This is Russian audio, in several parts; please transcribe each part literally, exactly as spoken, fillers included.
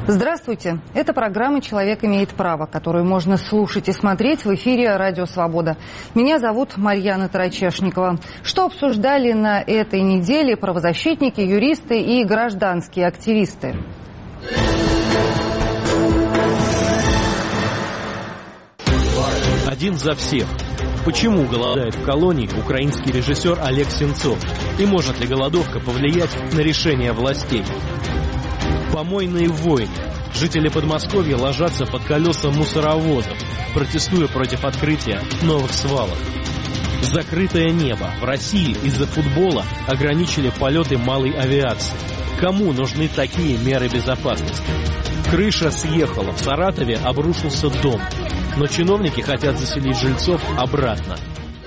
Здравствуйте. Это программа «Человек имеет право», которую можно слушать и смотреть в эфире «Радио Свобода». Меня зовут Марьяна Тарачешникова. Что обсуждали на этой неделе правозащитники, юристы и гражданские активисты? Один за всех. Почему голодает в колонии украинский режиссер Олег Сенцов? И может ли голодовка повлиять на решение властей? Помойные войны. Жители Подмосковья ложатся под колеса мусоровозов, протестуя против открытия новых свалок. Закрытое небо. В России из-за футбола ограничили полеты малой авиации. Кому нужны такие меры безопасности? Крыша съехала. В Саратове обрушился дом. Но чиновники хотят заселить жильцов обратно.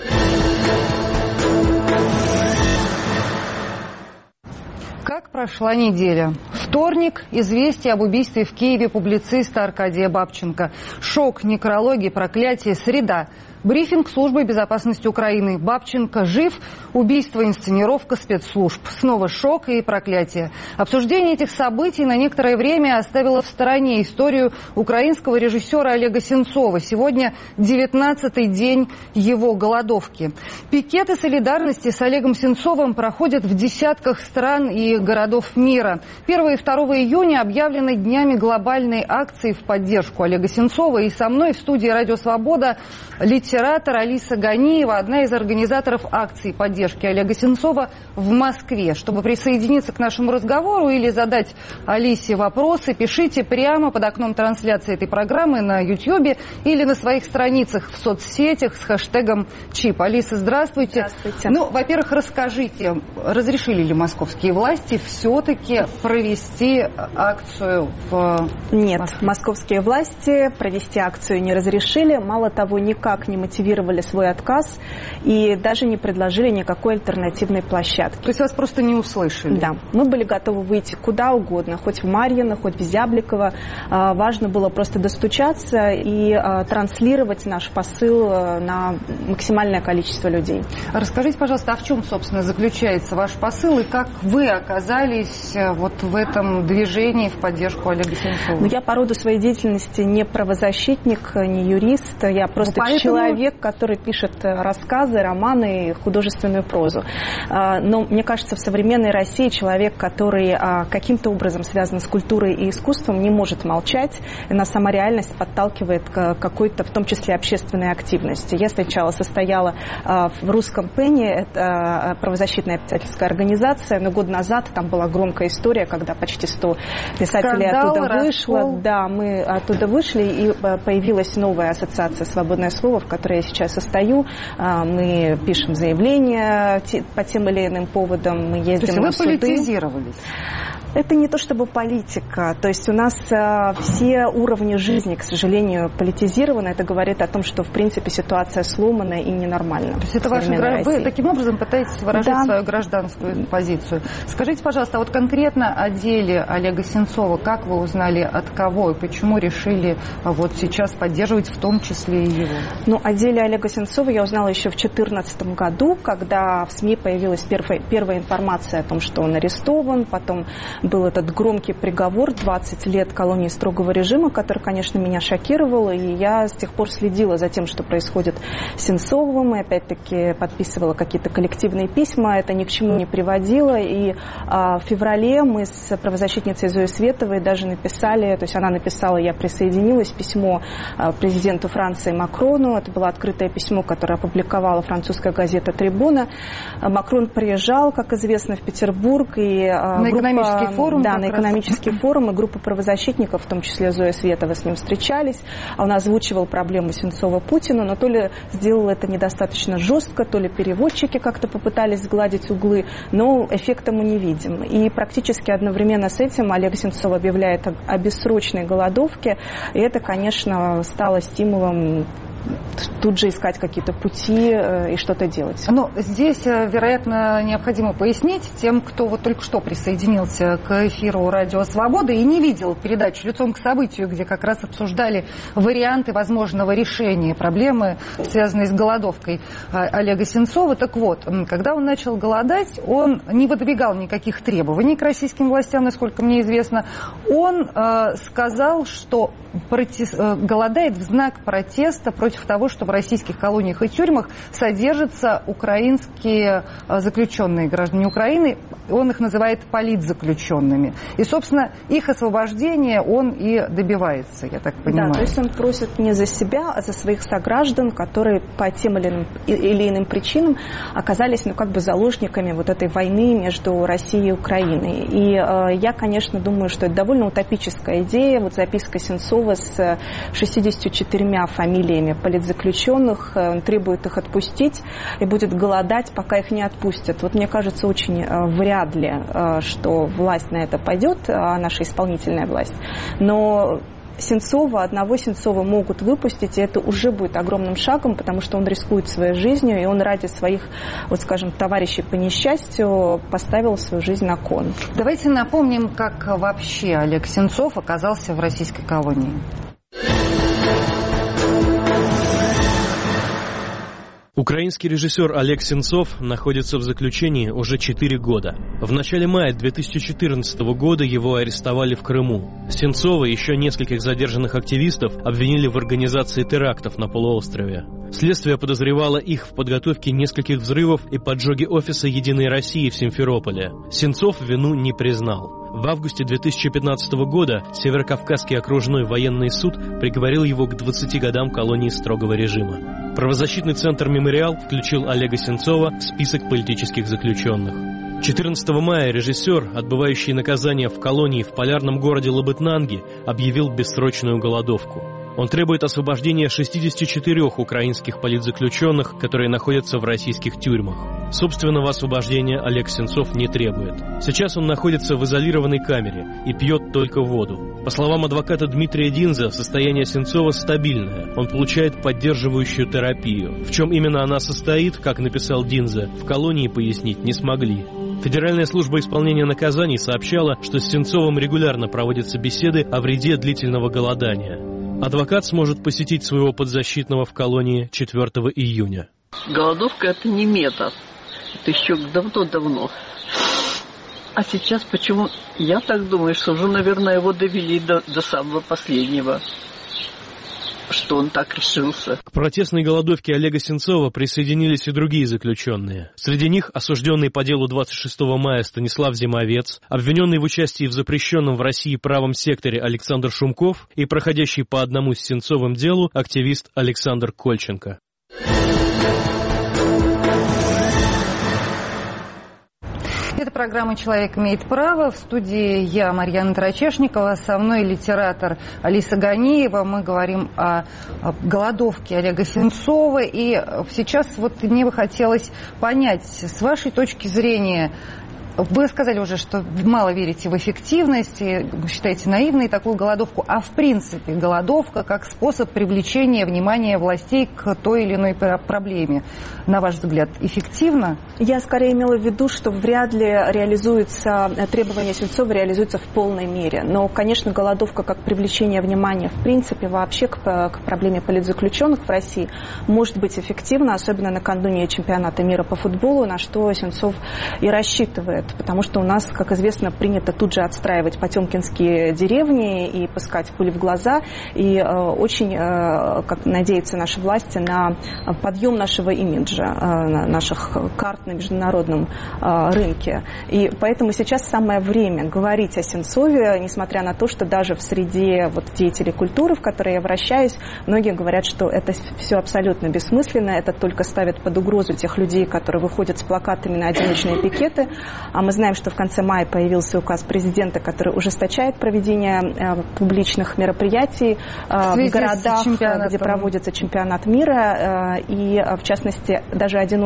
Как прошла неделя? Вторник. Известие об убийстве в Киеве публициста Аркадия Бабченко. Шок, некрологи, проклятие. Среда. Брифинг службы безопасности Украины. Бабченко жив. Убийство, инсценировка спецслужб. Снова шок и проклятие. Обсуждение этих событий на некоторое время оставило в стороне историю украинского режиссера Олега Сенцова. Сегодня девятнадцатый день его голодовки. Пикеты солидарности с Олегом Сенцовым проходят в десятках стран и городов мира. первого и второго июня объявлены днями глобальной акции в поддержку Олега Сенцова. И со мной в студии «Радио Свобода» литератор Алиса Ганиева, одна из организаторов акции поддержки Олега Сенцова в Москве. Чтобы присоединиться к нашему разговору или задать Алисе вопросы, пишите прямо под окном трансляции этой программы на Ютьюбе или на своих страницах в соцсетях с хэштегом ЧИП. Алиса, здравствуйте. Здравствуйте. Ну, во-первых, расскажите, разрешили ли московские власти все-таки провести акцию в Нет, Москве? московские власти провести акцию не разрешили. Мало того, никак не мотивировали свой отказ и даже не предложили никакой альтернативной площадки. То есть вас просто не услышали? Да. Мы были готовы выйти куда угодно, хоть в Марьино, хоть в Зябликово. Важно было просто достучаться и транслировать наш посыл на максимальное количество людей. Расскажите, пожалуйста, а в чем, собственно, заключается ваш посыл и как вы оказались вот в этом движении в поддержку Олега Сенцова? Ну, я по роду своей деятельности не правозащитник, не юрист. Я просто Поэтому... человек, который пишет рассказы, романы, художественную прозу. Но мне кажется, в современной России человек, который каким-то образом связан с культурой и искусством, не может молчать. И на сама реальность подталкивает к какой-то, в том числе, общественной активности. Я сначала состояла в русском пене, это правозащитная писательская организация, но год назад там была громкая история, когда почти сто писателей Скандал, оттуда вышло. раскол. Да, мы оттуда вышли, и появилась новая ассоциация «Свободное слово», в которой я сейчас состою. Мы пишем заявления по тем или иным поводам, мы ездим То на есть вы суды. политизировались? Это не то чтобы политика. То есть у нас а, все уровни жизни, к сожалению, политизированы. Это говорит о том, что, в принципе, ситуация сломана и ненормальна. То есть это ваша гра... Вы таким образом пытаетесь выражать да. свою гражданскую позицию. Скажите, пожалуйста, а вот конкретно о деле Олега Сенцова, как вы узнали, от кого и почему решили вот сейчас поддерживать в том числе и его? Ну, о деле Олега Сенцова я узнала еще в две тысячи четырнадцатом году, когда в СМИ появилась первая, первая информация о том, что он арестован, потом был этот громкий приговор двадцать лет колонии строгого режима, который, конечно, меня шокировал, и я с тех пор следила за тем, что происходит с Сенцовым, и опять-таки подписывала какие-то коллективные письма, это ни к чему не приводило, и а, в феврале мы с правозащитницей Зоей Световой даже написали, то есть она написала, я присоединилась, письмо а, президенту Франции Макрону, это было открытое письмо, которое опубликовала французская газета «Трибуна». Макрон приезжал, как известно, в Петербург, и а, на группа... экономический форум? Да, на экономический раз. форум, и группа правозащитников, в том числе Зоя Светова, с ним встречались. Он озвучивал проблему Сенцова Путину, но то ли сделал это недостаточно жестко, то ли переводчики как-то попытались сгладить углы, но эффекта мы не видим. И практически одновременно с этим Олег Сенцов объявляет о бессрочной голодовке, и это, конечно, стало стимулом тут же искать какие-то пути и что-то делать. Но здесь, вероятно, необходимо пояснить тем, кто вот только что присоединился к эфиру «Радио Свобода» и не видел передачу «Лицом к событию», где как раз обсуждали варианты возможного решения проблемы, связанной с голодовкой Олега Сенцова. Так вот, когда он начал голодать, он не выдвигал никаких требований к российским властям, насколько мне известно. Он э, сказал, что протест, э, голодает в знак протеста против того, что в российских колониях и тюрьмах содержатся украинские э, заключенные, граждане Украины. Он их называет политзаключенными. И, собственно, их освобождение он и добивается, я так понимаю. Да, то есть он просит не за себя, а за своих сограждан, которые по тем или иным, или иным причинам оказались, ну, как бы заложниками вот этой войны между Россией и Украиной. И э, я, конечно, думаю, что это довольно утопическая идея. Вот записка Сенцова с шестьюдесятью четырьмя фамилиями политзаключенных, он требует их отпустить и будет голодать, пока их не отпустят. Вот мне кажется, очень э, вряд ли, э, что власть на это пойдет, э, наша исполнительная власть. Но Сенцова, одного Сенцова могут выпустить, и это уже будет огромным шагом, потому что он рискует своей жизнью, и он ради своих, вот скажем, товарищей по несчастью поставил свою жизнь на кон. Давайте напомним, как вообще Олег Сенцов оказался в российской колонии. Украинский режиссер Олег Сенцов находится в заключении уже четыре года. В начале мая две тысячи четырнадцатого года его арестовали в Крыму. Сенцова и еще нескольких задержанных активистов обвинили в организации терактов на полуострове. Следствие подозревало их в подготовке нескольких взрывов и поджоге офиса «Единой России» в Симферополе. Сенцов вину не признал. В августе две тысячи пятнадцатого года Северокавказский окружной военный суд приговорил его к двадцати годам колонии строгого режима. Правозащитный центр «Мемориал» включил Олега Сенцова в список политических заключенных. четырнадцатого мая режиссер, отбывающий наказание в колонии в полярном городе Лабытнанги, объявил бессрочную голодовку. Он требует освобождения шестидесяти четырёх украинских политзаключенных, которые находятся в российских тюрьмах. Собственного освобождения Олег Сенцов не требует. Сейчас он находится в изолированной камере и пьет только воду. По словам адвоката Дмитрия Динза, состояние Сенцова стабильное. Он получает поддерживающую терапию. В чем именно она состоит, как написал Динза, в колонии пояснить не смогли. Федеральная служба исполнения наказаний сообщала, что с Сенцовым регулярно проводятся беседы о вреде длительного голодания. Адвокат сможет посетить своего подзащитного в колонии четвёртого июня. Голодовка – это не метод. Это еще давно-давно. А сейчас почему? Я так думаю, что уже, наверное, его довели до, до самого последнего, что он так решился. К протестной голодовке Олега Сенцова присоединились и другие заключенные. Среди них осужденный по делу двадцать шестого мая Станислав Зимовец, обвиненный в участии в запрещенном в России правом секторе Александр Шумков и проходящий по одному с Сенцовым делу активист Александр Кольченко. Это программа «Человек имеет право». В студии я, Марьяна Тарачешникова, со мной литератор Алиса Ганиева. Мы говорим о, о голодовке Олега Сенцова. И сейчас вот мне бы хотелось понять, с вашей точки зрения, вы сказали уже, что мало верите в эффективность, считаете наивной такую голодовку, а в принципе голодовка как способ привлечения внимания властей к той или иной проблеме, на ваш взгляд, эффективно? Я скорее имела в виду, что вряд ли реализуется, требования Сенцова реализуются в полной мере. Но, конечно, голодовка как привлечение внимания в принципе вообще к, к проблеме политзаключенных в России может быть эффективна, особенно накануне чемпионата мира по футболу, на что Сенцов и рассчитывает. Потому что у нас, как известно, принято тут же отстраивать потемкинские деревни и пускать пыль в глаза. И э, очень, э, как надеются наши власти, на подъем нашего имиджа, э, наших карт на международном э, рынке. И поэтому сейчас самое время говорить о Сенцове, несмотря на то, что даже в среде вот, деятелей культуры, в которые я вращаюсь, многие говорят, что это все абсолютно бессмысленно, это только ставит под угрозу тех людей, которые выходят с плакатами на одиночные пикеты. А мы знаем, что в конце мая появился указ президента, который ужесточает проведение э, публичных мероприятий э, в городах, где проводится чемпионат мира. Э, и, в частности, даже одиночные пикеты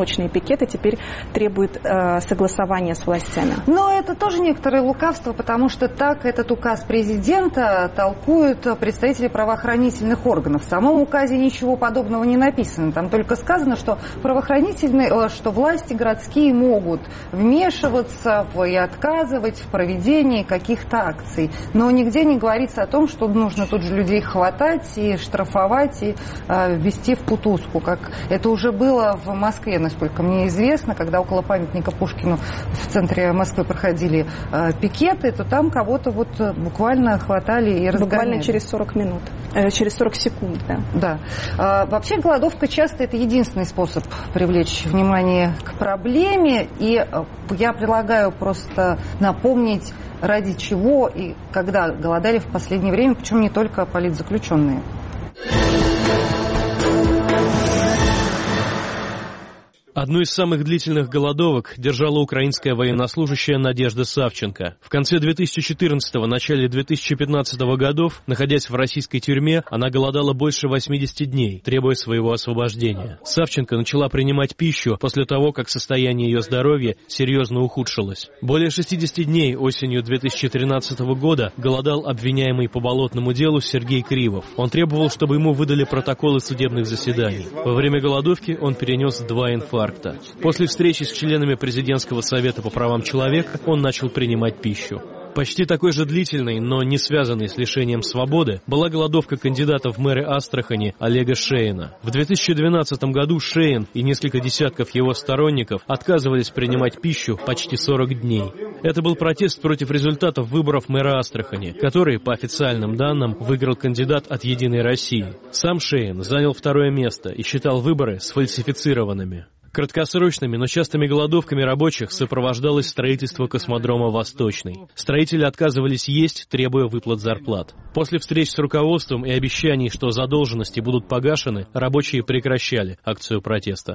пикеты теперь требуют э, согласования с властями. Но это тоже некоторое лукавство, потому что так этот указ президента толкуют представители правоохранительных органов. В самом указе ничего подобного не написано. Там только сказано, что правоохранительные, что власти городские могут вмешиваться в, и отказывать в проведении каких-то акций. Но нигде не говорится о том, что нужно тут же людей хватать и штрафовать, и э, ввести в кутузку. Как это уже было в Москве, насколько мне известно, когда около памятника Пушкину в центре Москвы проходили э, пикеты, то там кого-то вот буквально хватали и разгоняли. Буквально через сорок минут, э, через сорок секунд, да. Да. А, вообще голодовка часто это единственный способ привлечь внимание к проблеме, и я предлагаю просто напомнить, ради чего и когда голодали в последнее время, причем не только политзаключенные. Одну из самых длительных голодовок держала украинская военнослужащая Надежда Савченко. В конце две тысячи четырнадцатого, начале две тысячи пятнадцатого годов, находясь в российской тюрьме, она голодала больше восьмидесяти дней, требуя своего освобождения. Савченко начала принимать пищу после того, как состояние ее здоровья серьезно ухудшилось. Более шестидесяти дней осенью две тысячи тринадцатого года голодал обвиняемый по болотному делу Сергей Кривов. Он требовал, чтобы ему выдали протоколы судебных заседаний. Во время голодовки он перенес два инфаркта. После встречи с членами Президентского совета по правам человека он начал принимать пищу. Почти такой же длительной, но не связанной с лишением свободы, была голодовка кандидата в мэры Астрахани Олега Шеина. В две тысячи двенадцатом году Шеин и несколько десятков его сторонников отказывались принимать пищу почти сорок дней. Это был протест против результатов выборов мэра Астрахани, который, по официальным данным, выиграл кандидат от «Единой России». Сам Шеин занял второе место и считал выборы сфальсифицированными. Краткосрочными, но частыми голодовками рабочих сопровождалось строительство космодрома «Восточный». Строители отказывались есть, требуя выплат зарплат. После встреч с руководством и обещаний, что задолженности будут погашены, рабочие прекращали акцию протеста.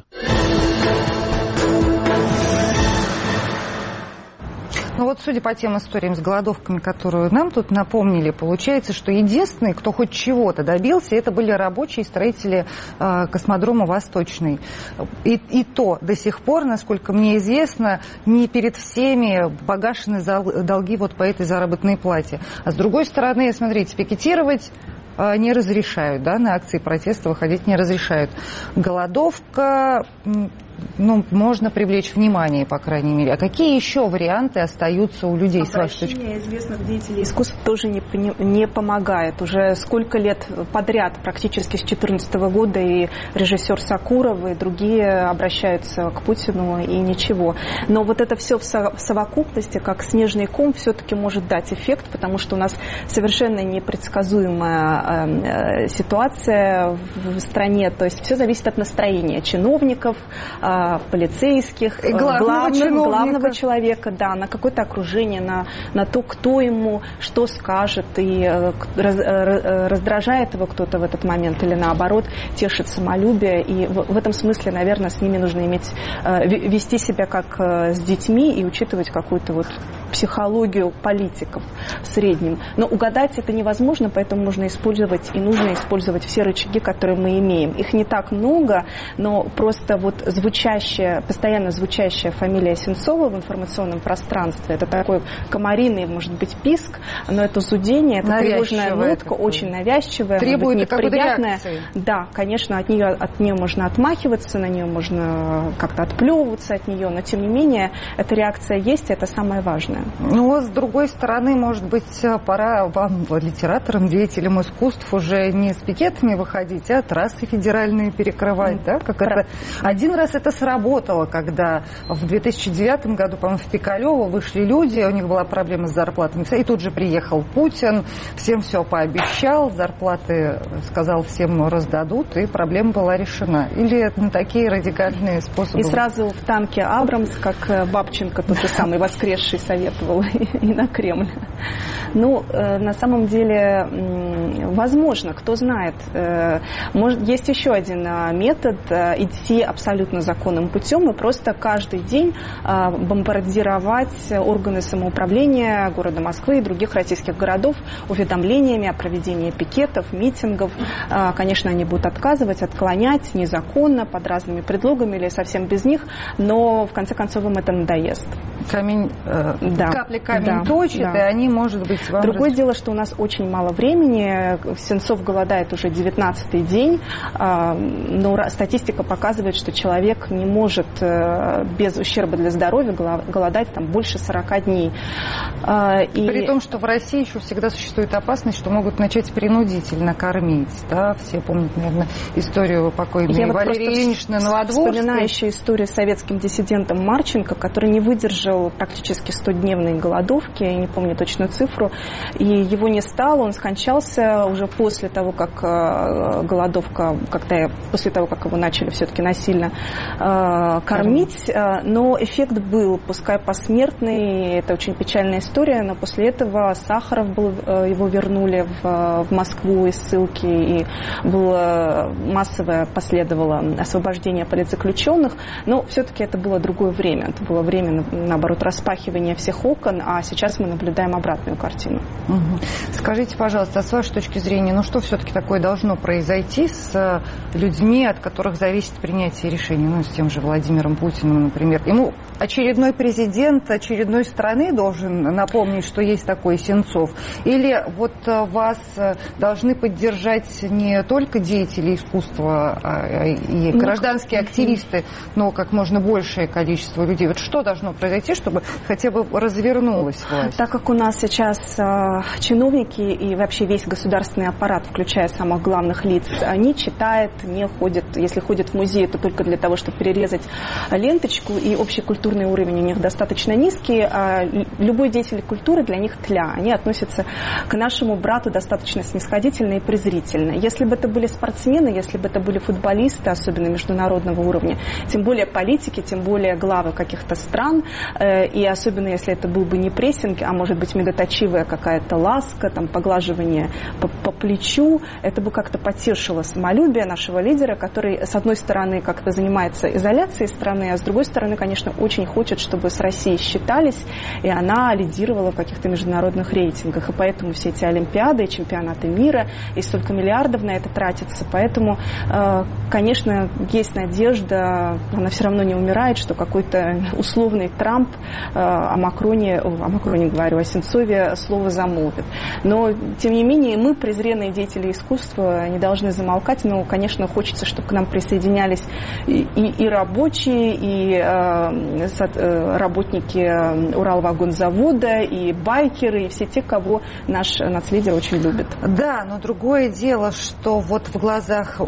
Ну вот, судя по тем историям с голодовками, которую нам тут напомнили, получается, что единственный, кто хоть чего-то добился, это были рабочие строители э, космодрома «Восточный». И, и то до сих пор, насколько мне известно, не перед всеми погашены зал, долги вот по этой заработной плате. А с другой стороны, смотрите, пикетировать не разрешают, да, на акции протеста выходить не разрешают. Голодовка, ну, можно привлечь внимание, по крайней мере. А какие еще варианты остаются у людей, с вашей точки зрения? Обращение известных деятелей искусства тоже не, не помогает. Уже сколько лет подряд, практически с две тысячи четырнадцатого года, и режиссер Сакуров, и другие обращаются к Путину, и ничего. Но вот это все в совокупности, как снежный ком, все-таки может дать эффект, потому что у нас совершенно непредсказуемая ситуация в стране. То есть все зависит от настроения чиновников, полицейских, и главного, главного, главного человека, да, на какое-то окружение, на, на то, кто ему что скажет, и раз, раздражает его кто-то в этот момент, или наоборот тешит самолюбие. И в, в этом смысле, наверное, с ними нужно иметь, вести себя как с детьми и учитывать какую-то вот психологию политиков в среднем. Но угадать это невозможно, поэтому нужно использовать и нужно использовать все рычаги, которые мы имеем. Их не так много, но просто вот звучащая, постоянно звучащая фамилия Сенцова в информационном пространстве, это такой комариный, может быть, писк, но это зудение, это тревожная нотка, очень навязчивая, требует неприятная. Да, конечно, от нее, от нее можно отмахиваться, на нее можно как-то отплевываться от нее, но тем не менее эта реакция есть, и это самое важное. Ну, с другой стороны, может быть, пора вам, литераторам, деятелям искусств, уже не с пикетами выходить, а трассы федеральные перекрывать, да? Как это... Один раз это сработало, когда в две тысячи девятом году, по-моему, в Пикалево вышли люди, у них была проблема с зарплатами, и тут же приехал Путин, всем все пообещал, зарплаты, сказал, всем раздадут, и проблема была решена. Или это не такие радикальные способы? И сразу в танке Абрамс, как Бабченко, тот же самый воскресший советский посоветовал и на Кремль. Ну, на самом деле, возможно, кто знает. Может, есть еще один метод – идти абсолютно законным путем и просто каждый день бомбардировать органы самоуправления города Москвы и других российских городов уведомлениями о проведении пикетов, митингов. Конечно, они будут отказывать, отклонять незаконно, под разными предлогами или совсем без них, но в конце концов им это надоест. Камень, э, да. Капли камень да. точит, да. и они, может быть, вам... Другое раз... дело, что у нас очень мало времени. Сенцов голодает уже девятнадцатый день, но статистика показывает, что человек не может без ущерба для здоровья голодать там больше сорока дней. И... При том, что в России еще всегда существует опасность, что могут начать принудительно кормить. Да? Все помнят, наверное, историю покойной Я Валерии вот Ильиничны Новодворской. Вспоминаю еще историю с советским диссидентом Марченко, который не выдержал практически стодневной голодовки, я не помню точную цифру, и его не стало, он скончался уже после того, как голодовка, когда, после того, как его начали все-таки насильно э, кормить, но эффект был, пускай посмертный, это очень печальная история, но после этого Сахаров был, его вернули в, в Москву из ссылки, и было массовое последовало освобождение политзаключенных, но все-таки это было другое время, это было время, наоборот, распахивания всех окон, а сейчас мы наблюдаем обратную картину. Угу. Скажите, пожалуйста, а с вашей точки зрения, ну что все-таки такое должно произойти с людьми, от которых зависит принятие решений, ну, с тем же Владимиром Путиным, например? Ему очередной президент очередной страны должен напомнить, что есть такой Сенцов? Или вот вас должны поддержать не только деятели искусства и гражданские активисты, но как можно большее количество людей? Вот что должно произойти, чтобы хотя бы развернулась власть? Так как у нас сейчас э, чиновники и вообще весь государственный аппарат, включая самых главных лиц, не читает, не ходит. Если ходит в музей, это только для того, чтобы перерезать ленточку, и общий культурный уровень у них достаточно низкий. А любой деятель культуры для них тля. Они относятся к нашему брату достаточно снисходительно и презрительно. Если бы это были спортсмены, если бы это были футболисты, особенно международного уровня, тем более политики, тем более главы каких-то стран, и особенно если это был бы не прессинг, а может быть медоточивая какая-то ласка, там, поглаживание по, по плечу, это бы как-то потешило самолюбие нашего лидера, который, с одной стороны, как-то занимается изоляцией страны, а с другой стороны, конечно, очень хочет, чтобы с Россией считались, и она лидировала в каких-то международных рейтингах. И поэтому все эти олимпиады и чемпионаты мира, и столько миллиардов на это тратится. Поэтому, конечно, есть надежда, она все равно не умирает, что какой-то условный Трамп о Макроне, о Макроне говорю, о Сенцове слово замолвит. Но, тем не менее, мы, презренные деятели искусства, не должны замолкать. Но, конечно, хочется, чтобы к нам присоединялись и, и, и рабочие, и э, э, работники Уралвагонзавода, и байкеры, и все те, кого наш нацлидер очень любит. Да, но другое дело, что вот в глазах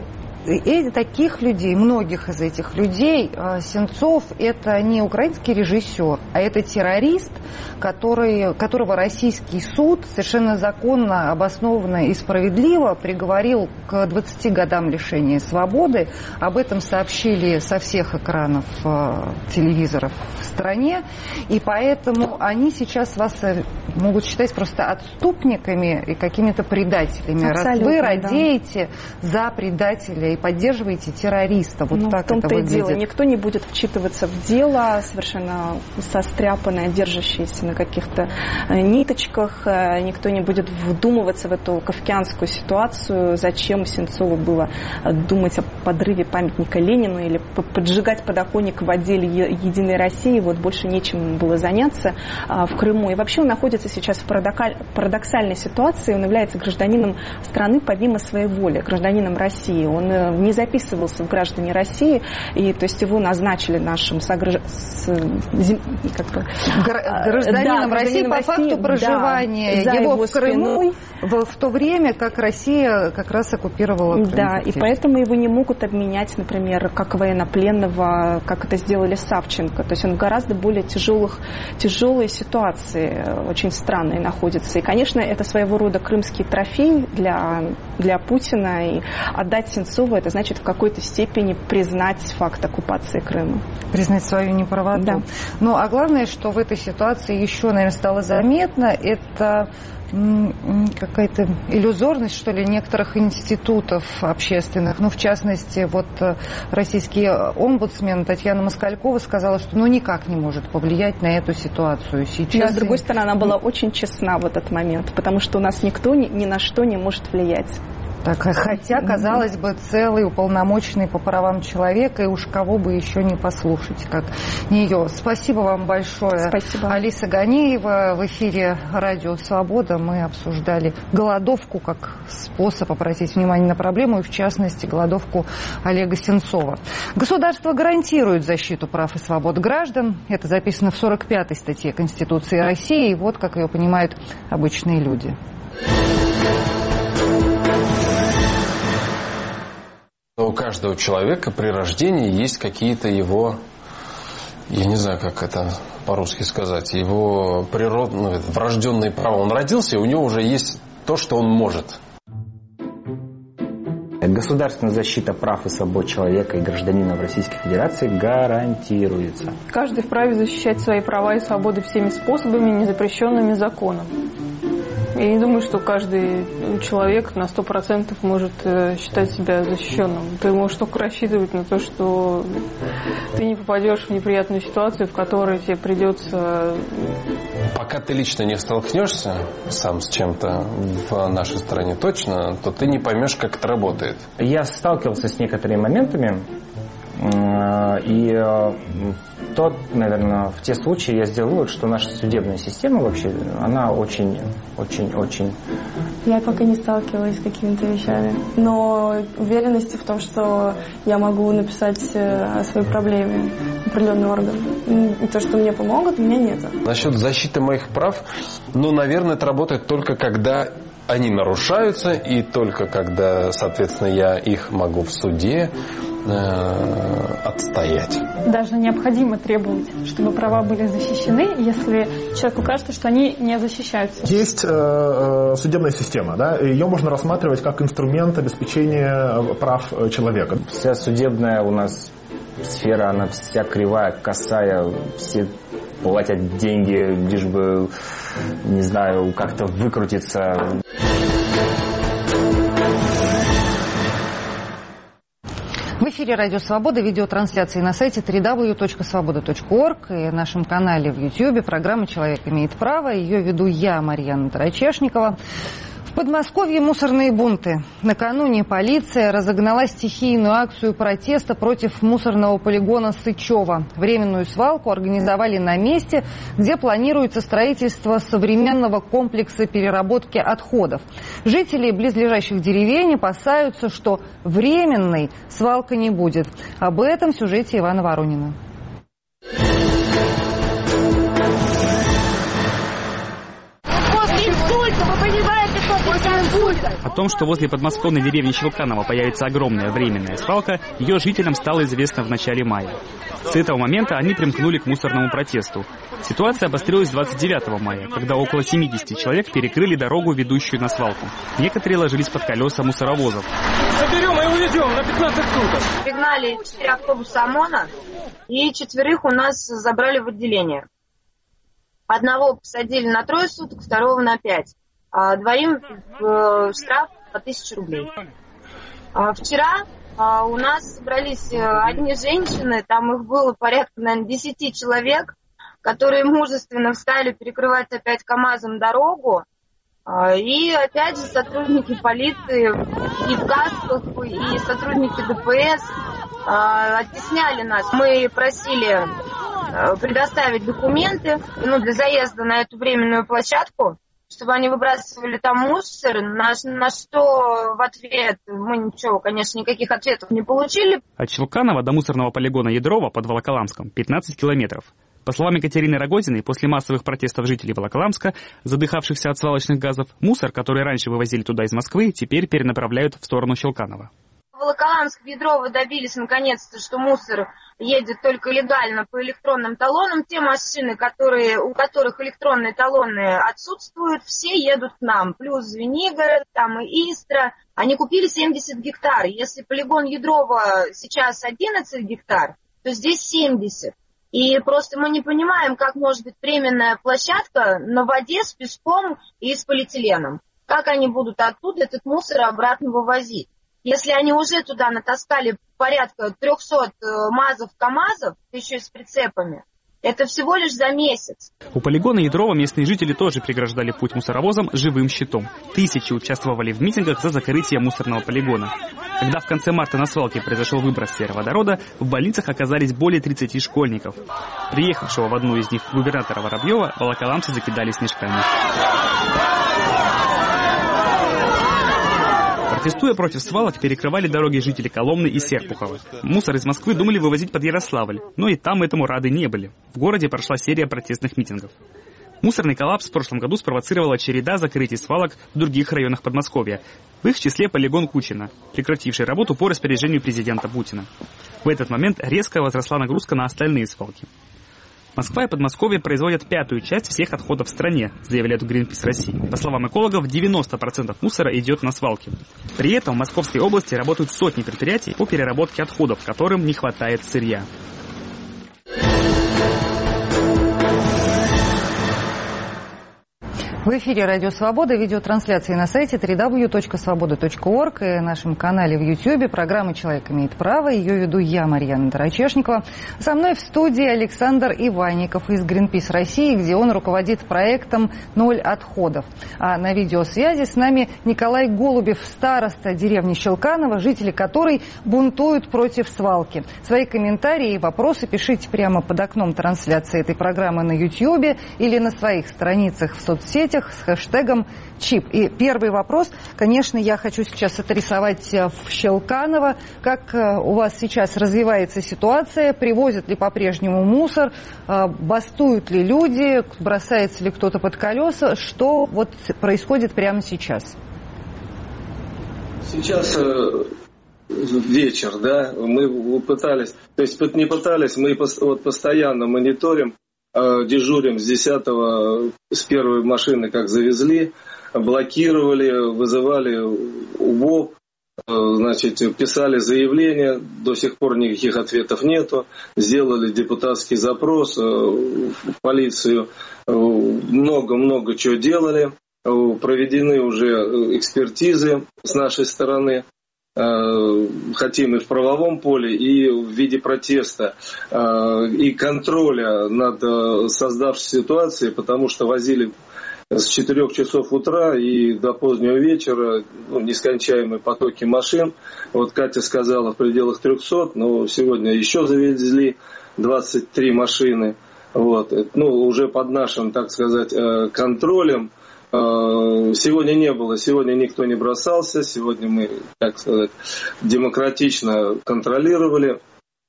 и таких людей, многих из этих людей, Сенцов – это не украинский режиссер, а это террорист, который, которого российский суд совершенно законно, обоснованно и справедливо приговорил к двадцати годам лишения свободы. Об этом сообщили со всех экранов телевизоров в стране. И поэтому они сейчас вас могут считать просто отступниками и какими-то предателями. Абсолютно, раз вы радеете да. за предателя и поддерживаете террориста. Вот ну, так в том-то это и выглядит. дело. Никто не будет вчитываться в дело, совершенно состряпанное, держащееся на каких-то ниточках. Никто не будет вдумываться в эту кафкианскую ситуацию. Зачем Сенцову было думать о подрыве памятника Ленину или поджигать подоконник в отделе «Единой России». Вот больше нечем было заняться в Крыму. И вообще он находится сейчас в парадоксальной ситуации. Он является гражданином страны помимо своей воли, гражданином России. Он не записывался в граждане России, и то есть его назначили нашим сограж... с... как бы... гражданином да, России по России, факту проживания да, его, его в Крыму в, в то время, как Россия как раз оккупировала Крым. Да, и поэтому его не могут обменять, например, как военнопленного, как это сделали Савченко. То есть он в гораздо более тяжелых, тяжелой ситуации, очень странной находится. И, конечно, это своего рода крымский трофей для, для Путина, и отдать Сенцову Сенцова, это значит в какой-то степени признать факт оккупации Крыма. Признать свою неправоту. Да. Ну, а главное, что в этой ситуации еще, наверное, стало заметно, это какая-то иллюзорность, что ли, некоторых институтов общественных. Ну, в частности, вот российский омбудсмен Татьяна Москалькова сказала, что ну никак не может повлиять на эту ситуацию сейчас. Но, с другой стороны, она была очень честна в этот момент, потому что у нас никто ни, ни на что не может влиять. Так, хотя, казалось бы, целый уполномоченный по правам человека, и уж кого бы еще не послушать, как нее. Спасибо вам большое. Спасибо. Алиса Ганиева. В эфире «Радио Свобода» мы обсуждали голодовку как способ обратить внимание на проблему, и в частности голодовку Олега Сенцова. Государство гарантирует защиту прав и свобод граждан. Это записано в сорок пятой статье Конституции России. И вот как ее понимают обычные люди. У каждого человека при рождении есть какие-то его, я не знаю, как это по-русски сказать, его природные, врожденные права. Он родился, и у него уже есть то, что он может. Государственная защита прав и свобод человека и гражданина в Российской Федерации гарантируется. Каждый вправе защищать свои права и свободы всеми способами, не запрещенными законом. Я не думаю, что каждый человек на сто процентов может считать себя защищенным. Ты можешь только рассчитывать на то, что ты не попадешь в неприятную ситуацию, в которой тебе придется... Пока ты лично не столкнешься сам с чем-то в нашей стране точно, то ты не поймешь, как это работает. Я сталкивался с некоторыми моментами, и тот, наверное, в те случаи я сделал вывод, что наша судебная система вообще, она очень, очень, очень... Я пока не сталкивалась с какими-то вещами, но уверенности в том, что я могу написать о своей проблеме определенный орган. И то, что мне помогут, у меня нет. Насчет защиты моих прав, ну, наверное, это работает только когда они нарушаются, и только когда, соответственно, я их могу в суде отстоять. Даже необходимо требовать, чтобы права были защищены, если человеку кажется, что они не защищаются. Есть э, судебная система, да, ее можно рассматривать как инструмент обеспечения прав человека. Вся судебная у нас сфера, она вся кривая, косая, все платят деньги, лишь бы, не знаю, как-то выкрутиться. В эфире «Радио Свобода», видеотрансляции на сайте дабл ю дабл ю дабл ю точка свобода точка орг и нашем канале в Ютьюбе. Программа «Человек имеет право». Ее веду я, Марьяна Тарачешникова. В Подмосковье мусорные бунты. Накануне полиция разогнала стихийную акцию протеста против мусорного полигона Сычева. Временную свалку организовали на месте, где планируется строительство современного комплекса переработки отходов. Жители близлежащих деревень опасаются, что временной свалка не будет. Об этом в сюжете Ивана Воронина. О том, что возле подмосковной деревни Щелканово появится огромная временная свалка, ее жителям стало известно в начале мая. С этого момента они примкнули к мусорному протесту. Ситуация обострилась двадцать девятого мая, когда около семидесяти человек перекрыли дорогу, ведущую на свалку. Некоторые ложились под колеса мусоровозов. Соберем и увезем на пятнадцать суток. Пригнали четыре автобуса ОМОНа, и четверых у нас забрали в отделение. Одного посадили на трое суток, второго на пять. А двоим э, штраф по тысяче рублей. А вчера а, у нас собрались одни женщины, там их было порядка, наверное, десяти человек, которые мужественно встали перекрывать опять КАМАЗом дорогу. А, и опять же сотрудники полиции и в касках, и сотрудники ДПС а, оттесняли нас. Мы просили а, предоставить документы, ну, для заезда на эту временную площадку, чтобы они выбрасывали там мусор, на, на что в ответ мы ничего, конечно, никаких ответов не получили. От Щелканова до мусорного полигона Ядрова под Волоколамском пятнадцать километров. По словам Екатерины Рогозиной, после массовых протестов жителей Волоколамска, задыхавшихся от свалочных газов, мусор, который раньше вывозили туда из Москвы, теперь перенаправляют в сторону Щелканова. Волоколамск, в Ядрово добились наконец-то, что мусор едет только легально по электронным талонам. Те машины, которые, у которых электронные талоны отсутствуют, все едут к нам. Плюс Звенигород, там и Истра. Они купили семьдесят гектар. Если полигон Ядрова сейчас одиннадцать гектар, то здесь семьдесят. И просто мы не понимаем, как может быть временная площадка на воде с песком и с полиэтиленом. Как они будут оттуда этот мусор обратно вывозить? Если они уже туда натаскали порядка трехсот МАЗов, КАМАЗов, еще и с прицепами, это всего лишь за месяц. У полигона Ядрова местные жители тоже преграждали путь мусоровозам живым щитом. Тысячи участвовали в митингах за закрытие мусорного полигона. Когда в конце марта на свалке произошел выброс сероводорода, в больницах оказались более тридцати школьников. Приехавшего в одну из них губернатора Воробьева волоколамцы закидали снежками. Протестуя против свалок, перекрывали дороги жители Коломны и Серпухова. Мусор из Москвы думали вывозить под Ярославль, но и там этому рады не были. В городе прошла серия протестных митингов. Мусорный коллапс в прошлом году спровоцировала череда закрытий свалок в других районах Подмосковья. В их числе полигон Кучина, прекративший работу по распоряжению президента Путина. В этот момент резко возросла нагрузка на остальные свалки. Москва и Подмосковье производят пятую часть всех отходов в стране, заявляют Greenpeace России. По словам экологов, девяносто процентов мусора идет на свалки. При этом в Московской области работают сотни предприятий по переработке отходов, которым не хватает сырья. В эфире «Радио Свобода», видеотрансляции на сайте дабл ю дабл ю дабл ю точка свобода точка орг и нашем канале в Ютьюбе. Программа «Человек имеет право». Ее веду я, Марьяна Тарачешникова. Со мной в студии Александр Иванников из Greenpeace России, где он руководит проектом «Ноль отходов». А на видеосвязи с нами Николай Голубев, староста деревни Щелканово, жители которой бунтуют против свалки. Свои комментарии и вопросы пишите прямо под окном трансляции этой программы на Ютьюбе или на своих страницах в соцсетях с хэштегом ЧИП. И первый вопрос, конечно, я хочу сейчас отрисовать в Щелканово. Как у вас сейчас развивается ситуация? Привозят ли по-прежнему мусор? Бастуют ли люди? Бросается ли кто-то под колеса? Что вот происходит прямо сейчас? Сейчас э, вечер, да, мы пытались, то есть не пытались, мы вот постоянно мониторим, дежурим с десятого, с первой машины, как завезли, блокировали, вызывали УВОП, значит, писали заявления, до сих пор никаких ответов нету, сделали депутатский запрос в полицию, много-много чего делали, проведены уже экспертизы с нашей стороны. Хотим и в правовом поле, и в виде протеста, и контроля над создавшейся ситуацией, потому что возили с четырёх часов утра и до позднего вечера, ну, нескончаемые потоки машин. Вот Катя сказала в пределах трехсот, но сегодня еще завезли двадцать три машины. Вот. Ну, уже под нашим, так сказать, контролем. Сегодня не было, сегодня никто не бросался, сегодня мы, так сказать, демократично контролировали,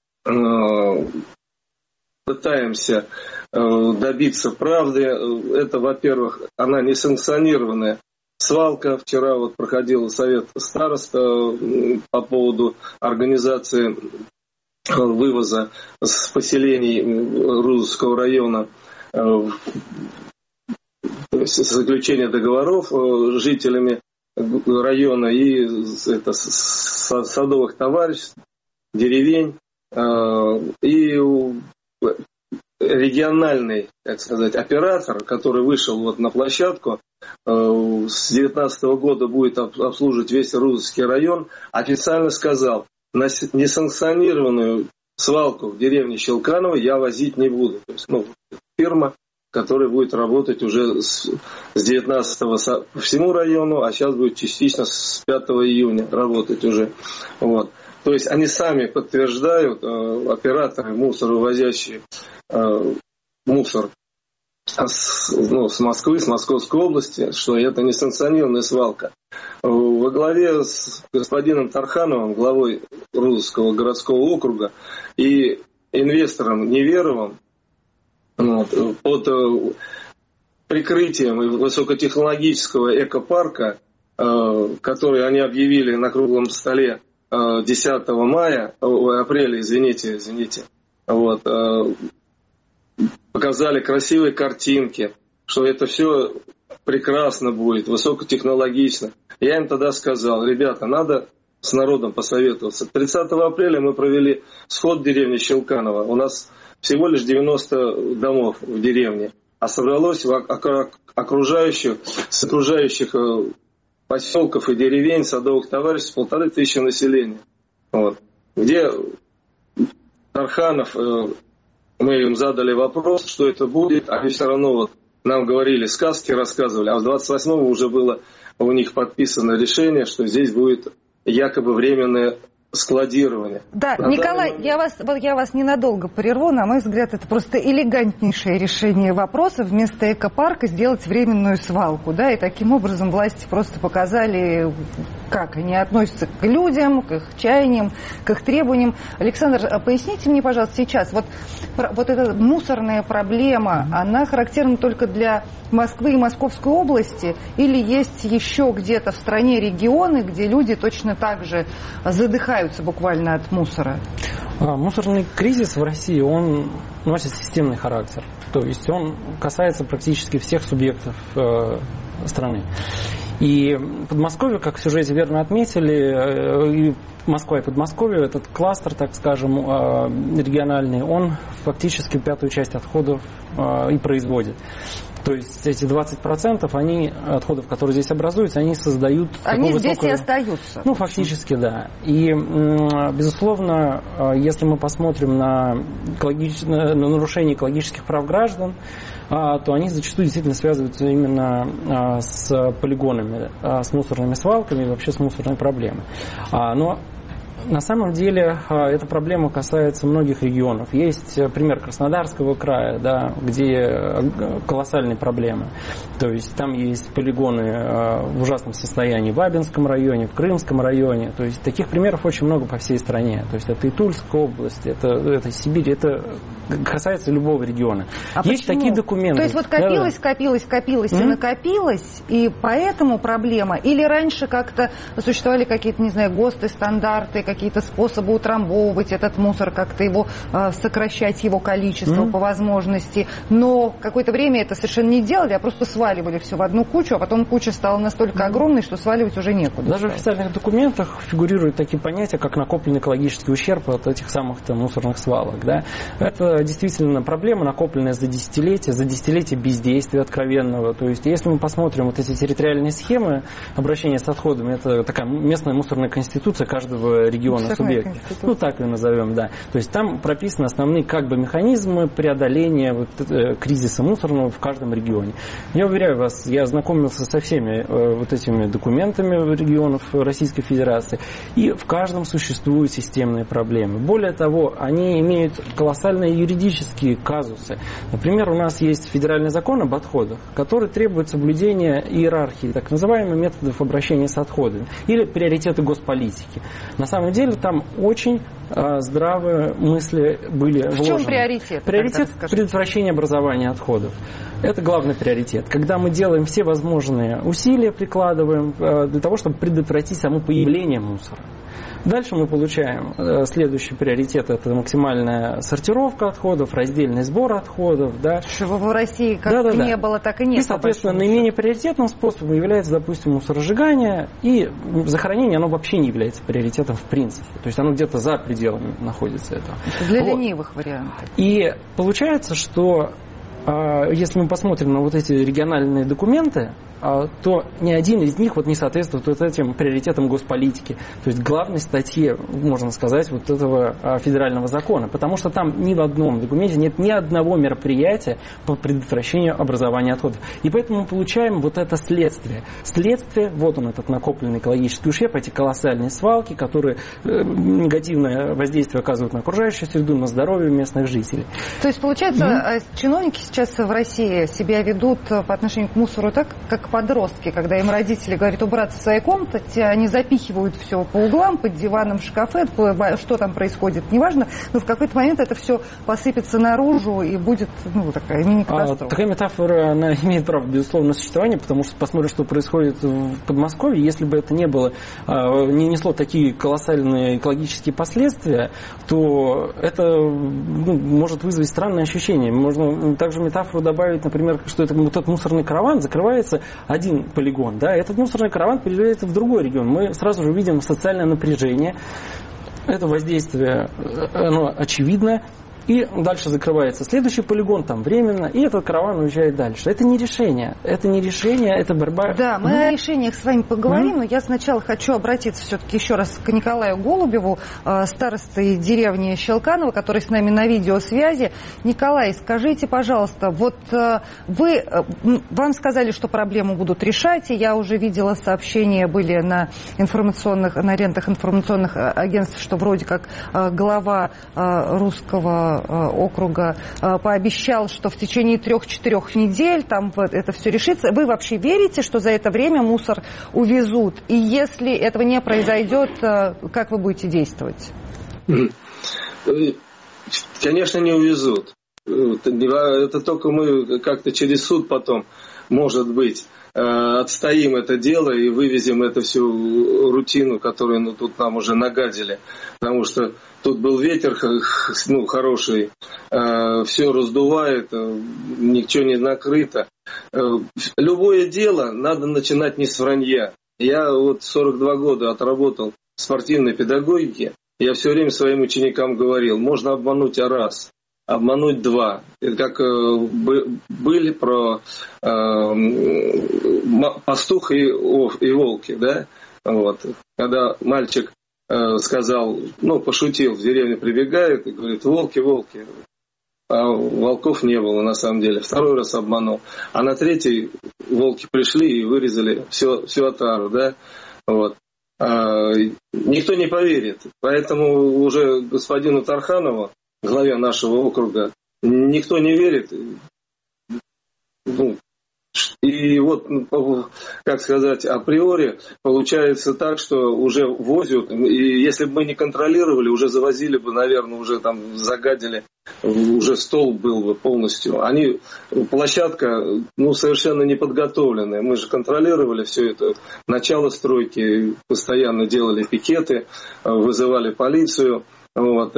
пытаемся добиться правды. Это, во-первых, она несанкционированная свалка. Вчера вот проходил совет староста по поводу организации вывоза с поселений Рузовского района, заключение договоров с жителями района и это, садовых товариществ, деревень, и региональный, так сказать, оператор, который вышел вот на площадку, с две тысячи девятнадцатого года будет обслуживать весь Рузовский район, официально сказал, на несанкционированную свалку в деревне Щелканово я возить не буду. То есть, ну, фирма, который будет работать уже с девятнадцатого по всему району, а сейчас будет частично с пятого июня работать уже. Вот. То есть они сами подтверждают, э, операторы мусоровозящие э, мусор с, ну, с Москвы, с Московской области, что это несанкционированная свалка. Во главе с господином Тархановым, главой Рузовского городского округа, и инвестором Неверовым, вот, под э, прикрытием высокотехнологического экопарка, э, который они объявили на круглом столе десятого мая, апреля, извините, извините, вот, показали красивые картинки, что это все прекрасно будет, высокотехнологично. Я им тогда сказал: ребята, надо с народом посоветоваться. тридцатого апреля мы провели сход в деревне Щелканово. У нас всего лишь девяносто домов в деревне, а собралось в окружающих, с окружающих поселков и деревень, садовых товариществ полторы тысячи населения. Вот. Где Тарханов, мы им задали вопрос, что это будет, а они все равно вот нам говорили, сказки рассказывали, а с двадцать восьмого уже было у них подписано решение, что здесь будет якобы временное складирование. Да, на Николай, я вас, вот я вас ненадолго прерву. На мой взгляд, это просто элегантнейшее решение вопроса. Вместо экопарка сделать временную свалку. Да, и таким образом власти просто показали, как они относятся к людям, к их чаяниям, к их требованиям. Александр, поясните мне, пожалуйста, сейчас, вот, вот эта мусорная проблема, она характерна только для Москвы и Московской области, или есть еще где-то в стране регионы, где люди точно так же задыхаются буквально от мусора? Мусорный кризис в России, он носит системный характер. То есть он касается практически всех субъектов э, страны. И Подмосковье, как в сюжете верно отметили, и Москва и Подмосковье, этот кластер, так скажем, региональный, он фактически пятую часть отходов и производит. То есть эти двадцать процентов они, отходов, которые здесь образуются, они создают... Они здесь высокую... и остаются. Ну, фактически, да. И, безусловно, если мы посмотрим на, экологич... на нарушение экологических прав граждан, то они зачастую действительно связываются именно с полигонами, с мусорными свалками и вообще с мусорной проблемой. Но на самом деле эта проблема касается многих регионов. Есть пример Краснодарского края, да, где колоссальные проблемы. То есть там есть полигоны в ужасном состоянии в Абинском районе, в Крымском районе. То есть таких примеров очень много по всей стране. То есть это и Тульская область, это, это Сибирь, это касается любого региона. А есть почему? такие документы. То есть вот копилось, да, копилось, копилось mm-hmm. и накопилось, и поэтому проблема? Или раньше как-то существовали какие-то, не знаю, ГОСТы, стандарты, какие-то способы утрамбовывать этот мусор, как-то его э, сокращать, его количество mm-hmm. по возможности, но какое-то время это совершенно не делали, а просто сваливали все в одну кучу, а потом куча стала настолько mm-hmm. огромной, что сваливать уже некуда. Даже стало. в официальных документах фигурируют такие понятия, как накопленный экологический ущерб от этих самых-то мусорных свалок. Да? Это действительно проблема, накопленная за десятилетия, за десятилетия бездействия откровенного. То есть, если мы посмотрим вот эти территориальные схемы обращения с отходами, это такая местная мусорная конституция каждого региона, субъекта. Ну, так ее назовем, да. То есть, там прописаны основные как бы механизмы преодоления вот, э, кризиса мусорного в каждом регионе. Я уверяю вас, я ознакомился со всеми э, вот этими документами регионов Российской Федерации, и в каждом существуют системные проблемы. Более того, они имеют колоссальные юридические казусы. Например, у нас есть федеральный закон об отходах, который требует соблюдения иерархии, так называемых методов обращения с отходами, или приоритеты госполитики. На самом деле там очень э, здравые мысли были в вложены. В чем приоритет? Приоритет предотвращения образования отходов. Это главный приоритет. Когда мы делаем все возможные усилия, прикладываем э, для того, чтобы предотвратить само появление мусора. Дальше мы получаем э, следующий приоритет, это максимальная сортировка отходов, раздельный сбор отходов. Да. Чтобы в России как да, да, не да. было, так и нет. И, соответственно, наименее приоритетным способом является, допустим, мусоросжигание, и захоронение, оно вообще не является приоритетом в принципе. То есть оно где-то за пределами находится этого. Для вот. ленивых вариантов. И получается, что если мы посмотрим на вот эти региональные документы, то ни один из них вот не соответствует вот этим приоритетам госполитики. То есть главной статье, можно сказать, вот этого федерального закона. Потому что там ни в одном документе нет ни одного мероприятия по предотвращению образования отходов. И поэтому мы получаем вот это следствие. Следствие, вот он, этот накопленный экологический ущерб, эти колоссальные свалки, которые негативное воздействие оказывают на окружающую среду, на здоровье местных жителей. То есть, получается, mm-hmm. чиновники сейчас сейчас в России себя ведут по отношению к мусору так, как подростки, когда им родители говорят убраться в своей комнате, они запихивают все по углам, под диваном, в шкафе, что там происходит, неважно, но в какой-то момент это все посыпется наружу и будет, ну, такая мини-катастрофа. А, такая метафора, она имеет право, безусловно, на существование, потому что посмотрим, что происходит в Подмосковье, если бы это не было, не несло такие колоссальные экологические последствия, то это, ну, может вызвать странное ощущение. Можно также метафору добавить, например, что это, вот этот мусорный караван, закрывается один полигон, да, этот мусорный караван переезжает в другой регион. Мы сразу же видим социальное напряжение, это воздействие, оно очевидно. И дальше закрывается следующий полигон, там временно, и этот караван уезжает дальше. Это не решение. Это не решение, это борьба. Да, мы mm-hmm. о решениях с вами поговорим, mm-hmm. но я сначала хочу обратиться все-таки еще раз к Николаю Голубеву, старостой деревни Щелканово, который с нами на видеосвязи. Николай, скажите, пожалуйста, вот вы, вам сказали, что проблему будут решать, и я уже видела сообщения, были на информационных, на лентах информационных агентств, что вроде как глава русского округа пообещал, что в течение трех-четырех недель там это все решится. Вы вообще верите, что за это время мусор увезут? И если этого не произойдет, как вы будете действовать? Конечно, не увезут. Это только мы как-то через суд потом, может быть, отстоим это дело и вывезем эту всю рутину, которую, ну, тут нам уже нагадили. Потому что тут был ветер, ну, хороший, все раздувает, ничего не накрыто. Любое дело надо начинать не с вранья. Я вот сорок два года отработал в спортивной педагогике. Я все время своим ученикам говорил, можно обмануть раз, обмануть два. Это как э, были про э, пастух и, и волки, да? Вот. Когда мальчик э, сказал, ну, пошутил, в деревню прибегает и говорит, волки, волки. А волков не было на самом деле. Второй раз обманул. А на третий волки пришли и вырезали всю, всю отару, да? Вот. А, никто не поверит. Поэтому уже господину Тарханову, главе нашего округа, никто не верит. Ну, и вот, как сказать, априори получается так, что уже возят, и если бы мы не контролировали, уже завозили бы, наверное, уже там загадили, уже стол был бы полностью. Они, площадка, ну, совершенно неподготовленная. Мы же контролировали все это. Начало стройки, постоянно делали пикеты, вызывали полицию. Вот.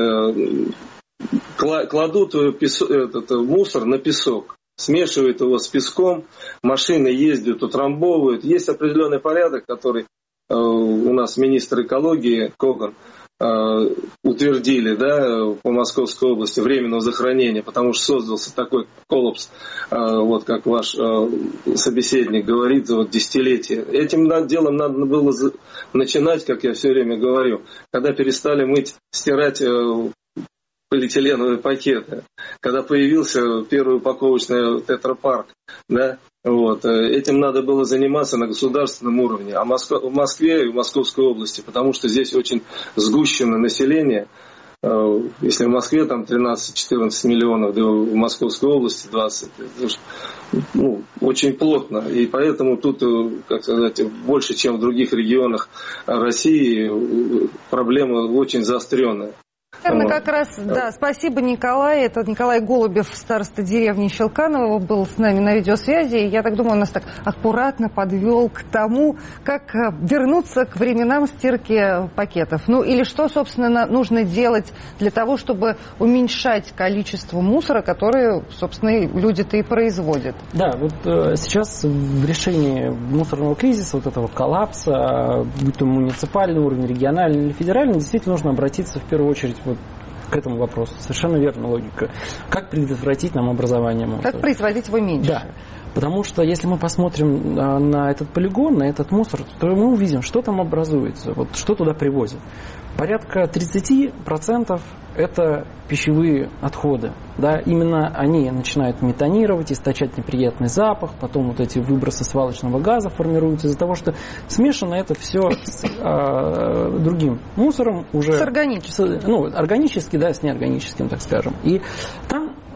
Кладут этот мусор на песок, смешивают его с песком, машины ездят, утрамбовывают. Есть определенный порядок, который э, у нас министр экологии Коган э, утвердили, да, по Московской области временного захоронения, потому что создался такой коллапс, э, вот как ваш э, собеседник говорит, за вот десятилетие. Этим делом надо было начинать, как я все время говорю, когда перестали мыть, стирать э, полиэтиленовые пакеты, когда появился первый упаковочный тетрапарк, да, вот, этим надо было заниматься на государственном уровне, а Москва, в Москве и в Московской области, потому что здесь очень сгущено население. Если в Москве там тринадцать-четырнадцать миллионов, да в Московской области двадцать, ну, очень плотно, и поэтому тут, как сказать, больше, чем в других регионах России, проблема очень заостренная. Наверное, как раз, да, спасибо, Николай. Это Николай Голубев, староста деревни Щелканово, был с нами на видеосвязи. И я так думаю, он нас так аккуратно подвел к тому, как вернуться к временам стирки пакетов. Ну, или что, собственно, нужно делать для того, чтобы уменьшать количество мусора, которое, собственно, люди-то и производят. Да, вот э, сейчас в решении мусорного кризиса, вот этого коллапса, будь то муниципальный уровень, региональный или федеральный, действительно нужно обратиться в первую очередь вот к этому вопросу. Совершенно верная логика. Как предотвратить нам образование мусора? Как производить его меньше? Да. Потому что если мы посмотрим на этот полигон, на этот мусор, то мы увидим, что там образуется, вот что туда привозят. Порядка тридцать процентов это пищевые отходы. Да? Именно они начинают метанировать, источать неприятный запах, потом вот эти выбросы свалочного газа формируются из-за того, что смешано это все с э, другим мусором. Уже, с органическим. С, ну, органически, да, с неорганическим, так скажем. И там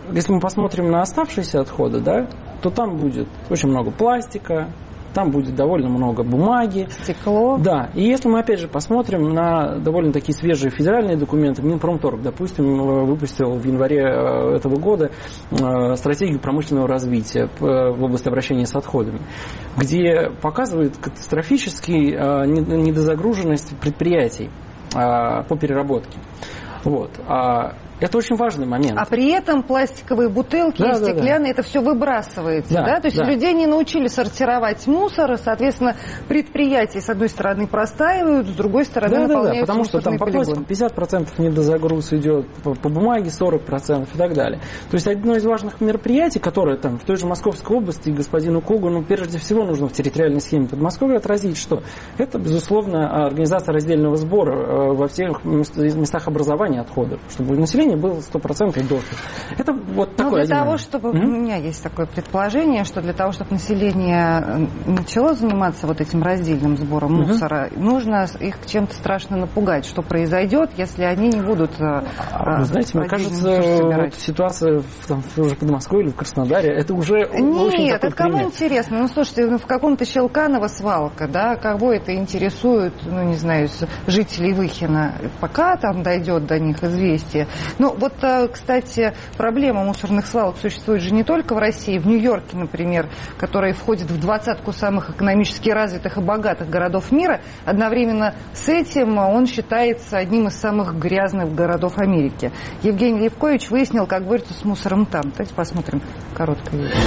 если мы посмотрим на оставшиеся отходы, да, то там будет очень много пластика, там будет довольно много бумаги. Стекло. Да, и если мы опять же посмотрим на довольно такие свежие федеральные документы, Минпромторг, допустим, выпустил в январе этого года стратегию промышленного развития в области обращения с отходами, где показывает катастрофический недозагруженность предприятий по переработке. Вот. Это очень важный момент. А при этом пластиковые бутылки, да, стеклянные, да, да. это все выбрасывается, да? Да, То есть да. людей не научили сортировать мусор, соответственно, предприятия, с одной стороны, простаивают, с другой стороны, да, наполняют да, да, потому что там по пластику пятьдесят процентов недозагруз идет, по, по бумаге сорок процентов и так далее. То есть одно из важных мероприятий, которое там в той же Московской области господину Когуну прежде всего нужно в территориальной схеме Подмосковья отразить, что это, безусловно, организация раздельного сбора во всех местах образования отходов, чтобы у населения было сто процентов доступ. Это вот такое. Для того, чтобы, mm-hmm. у меня есть такое предположение, что для того, чтобы население начало заниматься вот этим раздельным сбором mm-hmm. мусора, нужно их чем-то страшно напугать, что произойдет, если они не будут. А, вы знаете, мне кажется, вот ситуация в, там, уже в Подмосковье или в Краснодаре, это уже Нет, очень это кому пример. Интересно? Ну, слушайте, ну, в каком-то Щелканово свалка, да, кого это интересует, ну, не знаю, жителей Выхина, пока там дойдет до них известие. Ну, вот, кстати, проблема мусорных свалок существует же не только в России. В Нью-Йорке, например, который входит в двадцатку самых экономически развитых и богатых городов мира, одновременно с этим он считается одним из самых грязных городов Америки. Евгений Левкович выяснил, как борются с мусором там. Давайте посмотрим короткое видео.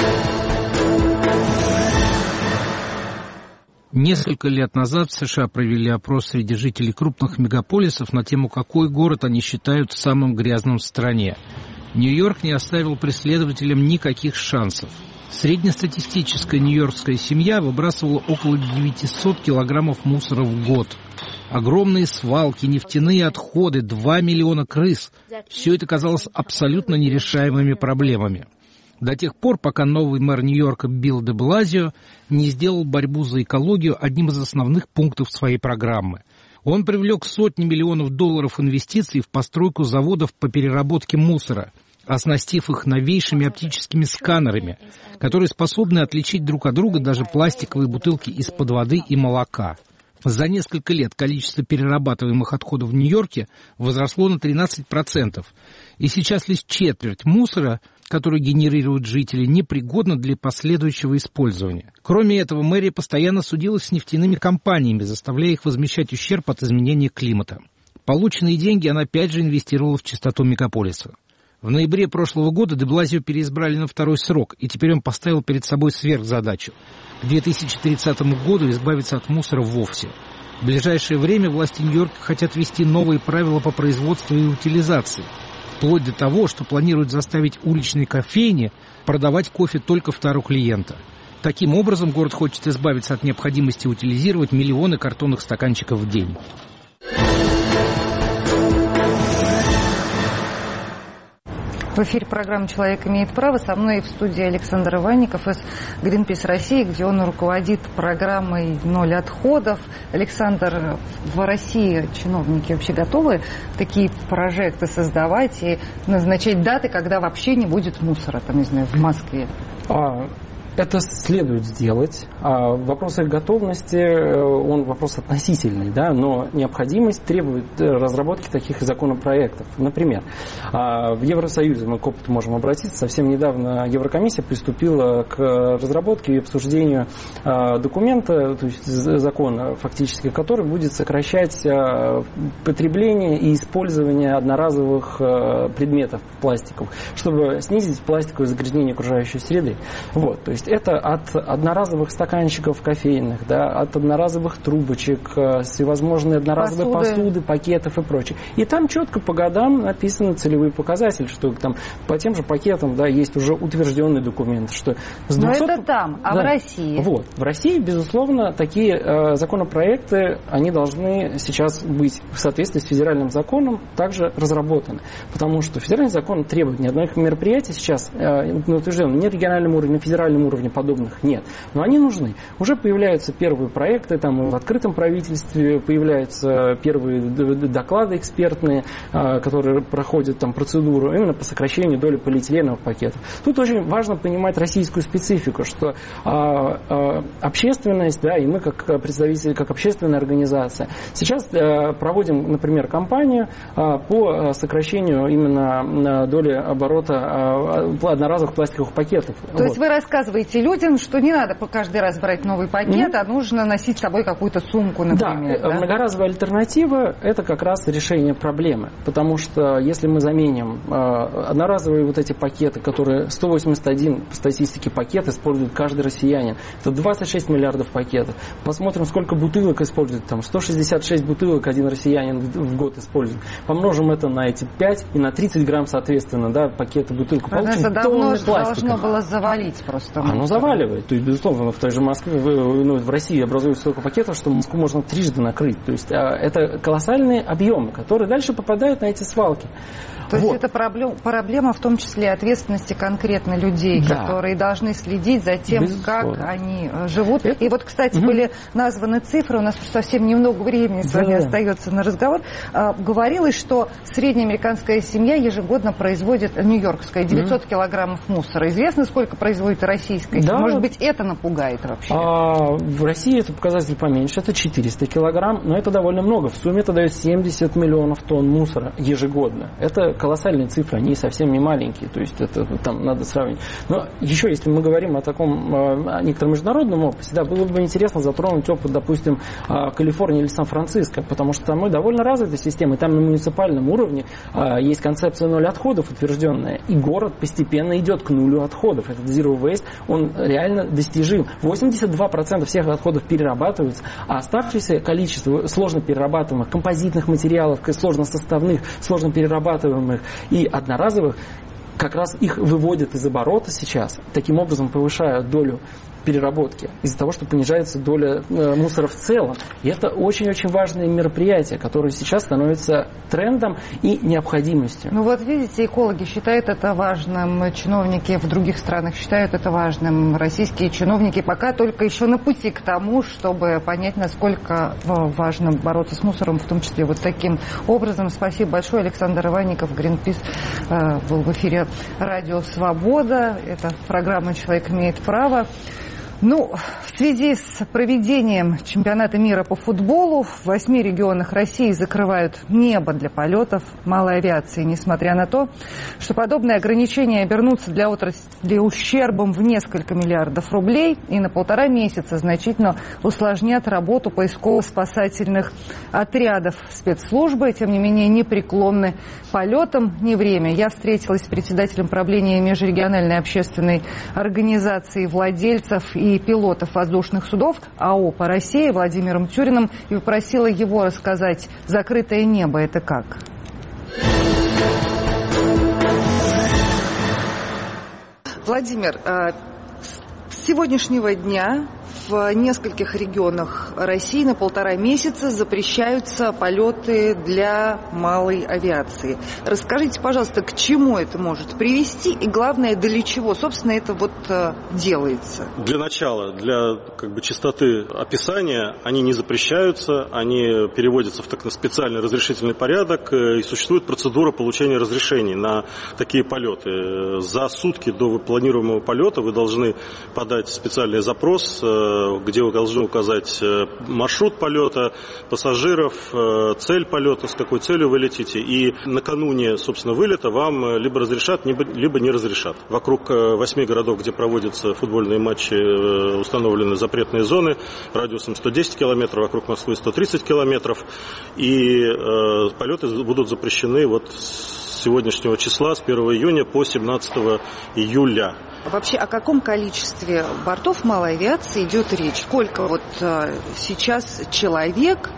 Несколько лет назад в США провели опрос среди жителей крупных мегаполисов на тему, какой город они считают самым грязным в стране. Нью-Йорк не оставил преследователям никаких шансов. Среднестатистическая нью-йоркская семья выбрасывала около девятьсот килограммов мусора в год. Огромные свалки, нефтяные отходы, два миллиона крыс. Все это казалось абсолютно нерешаемыми проблемами. До тех пор, пока новый мэр Нью-Йорка Билл де Блазио не сделал борьбу за экологию одним из основных пунктов своей программы. Он привлек сотни миллионов долларов инвестиций в постройку заводов по переработке мусора, оснастив их новейшими оптическими сканерами, которые способны отличить друг от друга даже пластиковые бутылки из-под воды и молока. За несколько лет количество перерабатываемых отходов в Нью-Йорке возросло на тринадцать процентов, и сейчас лишь четверть мусора, который генерируют жители, непригодна для последующего использования. Кроме этого, мэрия постоянно судилась с нефтяными компаниями, заставляя их возмещать ущерб от изменения климата. Полученные деньги она опять же инвестировала в чистоту мегаполиса. В ноябре прошлого года де Блазио переизбрали на второй срок, и теперь он поставил перед собой сверхзадачу – к две тысячи тридцатому году избавиться от мусора вовсе. В ближайшее время власти Нью-Йорка хотят ввести новые правила по производству и утилизации, вплоть до того, что планируют заставить уличные кофейни продавать кофе только второго клиента. Таким образом, город хочет избавиться от необходимости утилизировать миллионы картонных стаканчиков в день. В эфире программы «Человек имеет право». Со мной в студии Александр Иванников из Greenpeace России, где он руководит программой «Ноль отходов». Александр, в России чиновники вообще готовы такие прожекты создавать и назначать даты, когда вообще не будет мусора, там, не знаю, в Москве? Это следует сделать. А вопрос их готовности, он вопрос относительный, да, но необходимость требует разработки таких законопроектов. Например, в Евросоюзе мы к опыту можем обратиться. Совсем недавно Еврокомиссия приступила к разработке и обсуждению документа, то есть закона, фактически, который будет сокращать потребление и использование одноразовых предметов пластиков, чтобы снизить пластиковое загрязнение окружающей среды. Вот, то есть это от одноразовых стаканчиков кофейных, да, от одноразовых трубочек, всевозможные одноразовые посуды. посуды, пакетов и прочее. И там четко по годам написаны целевые показатели, что там по тем же пакетам, да, есть уже утвержденный документ, что с двухсот... Но это там, а да. в России? Вот. В России, безусловно, такие э, законопроекты, они должны сейчас быть в соответствии с федеральным законом. законом также разработаны. Потому что федеральный закон требует ни одних мероприятий сейчас, э, утвержденных ни на региональном уровне, ни на федеральном уровне подобных нет. Но они нужны. Уже появляются первые проекты, там в открытом правительстве появляются первые доклады экспертные, э, которые проходят там процедуру именно по сокращению доли полиэтиленовых пакетов. Тут очень важно понимать российскую специфику, что э, э, общественность, да, и мы как представители, как общественная организация, сейчас э, проводим, например, кампанию э, по сокращению именно э, доли оборота э, одноразовых пластиковых пакетов. То вот. есть вы рассказываете людям, что не надо каждый раз брать новый пакет, mm-hmm. а нужно носить с собой какую-то сумку, например. Да, да? Многоразовая альтернатива – это как раз решение проблемы. Потому что если мы заменим э, одноразовые вот эти пакеты, которые сто восемьдесят один по статистике пакет использует каждый россиянин, это двадцать шесть миллиардов пакетов. Посмотрим, сколько бутылок использует, там сто шестьдесят шесть бутылок один россиянин в год использует. Помножим это на эти пять и на тридцать грамм, соответственно, да, пакеты бутылок. Получим это давно тонны пластика. Должно было завалить просто. Оно заваливает. То есть, безусловно, в той же Москве, в, ну, в России образуется столько пакетов, что Москву можно трижды накрыть. То есть это колоссальные объемы, которые дальше попадают на эти свалки. То вот. есть это проблема, проблема в том числе ответственности конкретно людей, да. которые должны следить за тем, Безусловно. Как они живут. Это... И вот, кстати, угу. были названы цифры, у нас совсем немного времени с вами да. остается на разговор. А, говорилось, что средняя американская семья ежегодно производит, нью-йоркская, девятьсот угу. килограммов мусора. Известно, сколько производит российская? Да. Может быть, это напугает вообще? А, в России это показатель поменьше, это четыреста килограмм, но это довольно много. В сумме это дает семьдесят миллионов тонн мусора ежегодно. Это колоссальные цифры, они совсем не маленькие, то есть это там надо сравнить. Но еще, если мы говорим о таком о некотором международном опыте, да, было бы интересно затронуть опыт, допустим, Калифорнии или Сан-Франциско, потому что там довольно развитая система, и там на муниципальном уровне есть концепция ноль отходов утвержденная, и город постепенно идет к нулю отходов. Этот zero waste, он реально достижим. восемьдесят два процента всех отходов перерабатываются, а оставшееся количество сложно перерабатываемых композитных материалов, сложносоставных, сложно перерабатываемых и одноразовых, как раз их выводят из оборота сейчас, таким образом повышая долю переработки, из-за того, что понижается доля э, мусора в целом. И это очень-очень важное мероприятие, которое сейчас становится трендом и необходимостью. Ну вот видите, экологи считают это важным, чиновники в других странах считают это важным, российские чиновники пока только еще на пути к тому, чтобы понять, насколько важно бороться с мусором, в том числе вот таким образом. Спасибо большое. Александр Иванников, Greenpeace, э, был в эфире Радио Свобода. Это программа «Человек имеет право». Ну, в связи с проведением чемпионата мира по футболу в восьми регионах России закрывают небо для полетов малой авиации, несмотря на то, что подобные ограничения обернутся для отрасли ущербом в несколько миллиардов рублей и на полтора месяца значительно усложнят работу поисково-спасательных отрядов. Спецслужбы, тем не менее, непреклонны полетам, не время. Я встретилась с председателем правления межрегиональной общественной организации владельцев и и пилотов воздушных судов АО «По России» Владимиром Тюриным и попросила его рассказать, закрытое небо – это как? Владимир, с сегодняшнего дня в нескольких регионах России на полтора месяца запрещаются полеты для малой авиации. Расскажите, пожалуйста, к чему это может привести и, главное, для чего, собственно, это вот делается? Для начала, для как бы чистоты описания, они не запрещаются, они переводятся в так специальный разрешительный порядок, и существует процедура получения разрешений на такие полеты. За сутки до планируемого полета вы должны подать специальный запрос, где вы должны указать маршрут полета, пассажиров, цель полета, с какой целью вы летите. И накануне, собственно, вылета вам либо разрешат, либо не разрешат. Вокруг восьми городов, где проводятся футбольные матчи, установлены запретные зоны радиусом сто десять километров, вокруг Москвы сто тридцать километров. И э, полеты будут запрещены вот с сегодняшнего числа, с первого июня по семнадцатого июля. Вообще, о каком количестве бортов малой авиации идет речь? Сколько вот а, сейчас человек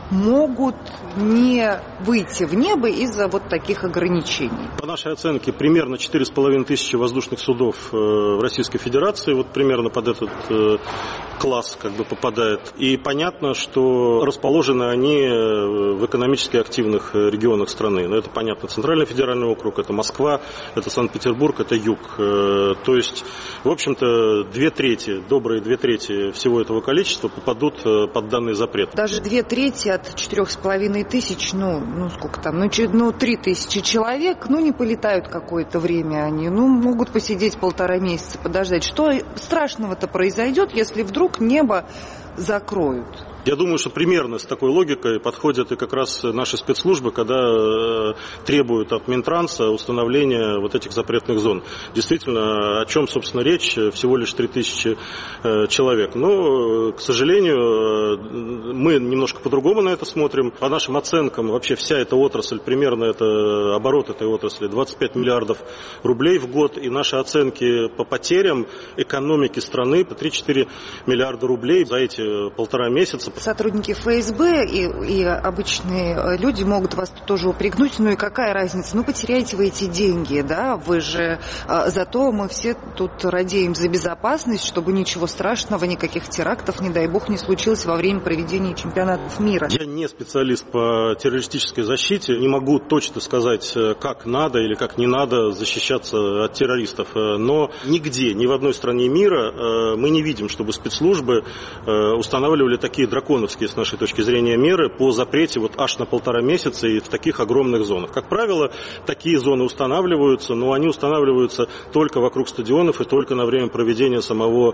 могут не выйти в небо из-за вот таких ограничений? По нашей оценке, примерно четыре с половиной тысячи воздушных судов в Российской Федерации вот примерно под этот класс как бы попадает. И понятно, что расположены они в экономически активных регионах страны. Но это понятно. Центральный федеральный округ, это Москва, это Санкт-Петербург, это юг. То есть, в общем-то, две трети, добрые две трети всего этого количества попадут под данный запрет. Даже две трети от четырех с половиной тысяч, ну, ну сколько там, ну, ну три тысячи человек, ну, не полетают какое-то время они, ну, могут посидеть полтора месяца, подождать. Что страшного-то произойдет, если вдруг небо закроют? Я думаю, что примерно с такой логикой подходят и как раз наши спецслужбы, когда требуют от Минтранса установления вот этих запретных зон. Действительно, о чем, собственно, речь? Всего лишь три тысячи человек. Но, к сожалению, мы немножко по-другому на это смотрим. По нашим оценкам, вообще вся эта отрасль, примерно это оборот этой отрасли двадцать пять миллиардов рублей в год. И наши оценки по потерям экономики страны по три-четыре миллиарда рублей за эти полтора месяца. Сотрудники эф эс бэ и, и обычные люди могут вас тоже упрекнуть. Ну и какая разница? Ну потеряете вы эти деньги, да? Вы же... А, зато мы все тут радеем за безопасность, чтобы ничего страшного, никаких терактов, не дай бог, не случилось во время проведения чемпионатов мира. Я не специалист по террористической защите. Не могу точно сказать, как надо или как не надо защищаться от террористов. Но нигде, ни в одной стране мира мы не видим, чтобы спецслужбы устанавливали такие драконовские, с нашей точки зрения, меры по запрете вот аж на полтора месяца и в таких огромных зонах. Как правило, такие зоны устанавливаются, но они устанавливаются только вокруг стадионов и только на время проведения самого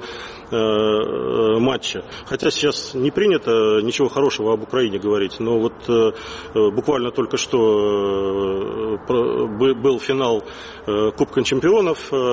э, матча. Хотя сейчас не принято ничего хорошего об Украине говорить, но вот э, буквально только что э, был финал э, Кубка чемпионов э,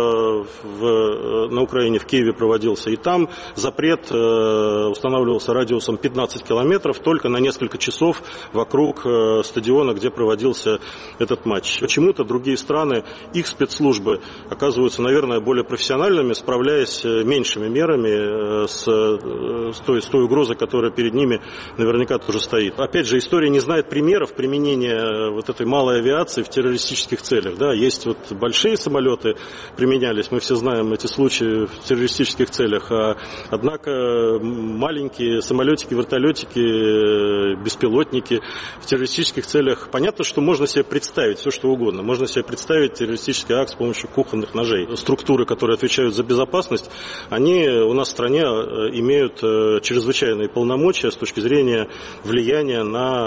в, на Украине, в Киеве проводился, и там запрет э, устанавливался радиусом пятнадцать километров только на несколько часов вокруг э, стадиона, где проводился этот матч. Почему-то другие страны, их спецслужбы оказываются, наверное, более профессиональными, справляясь меньшими мерами э, с, э, с, той, с той угрозой, которая перед ними наверняка тоже стоит. Опять же, история не знает примеров применения вот этой малой авиации в террористических целях. Да? Есть вот большие самолеты применялись, мы все знаем эти случаи в террористических целях, а, однако маленькие самолетики, вертолетики, беспилотники в террористических целях. Понятно, что можно себе представить все, что угодно. Можно себе представить террористический акт с помощью кухонных ножей. Структуры, которые отвечают за безопасность, они у нас в стране имеют чрезвычайные полномочия с точки зрения влияния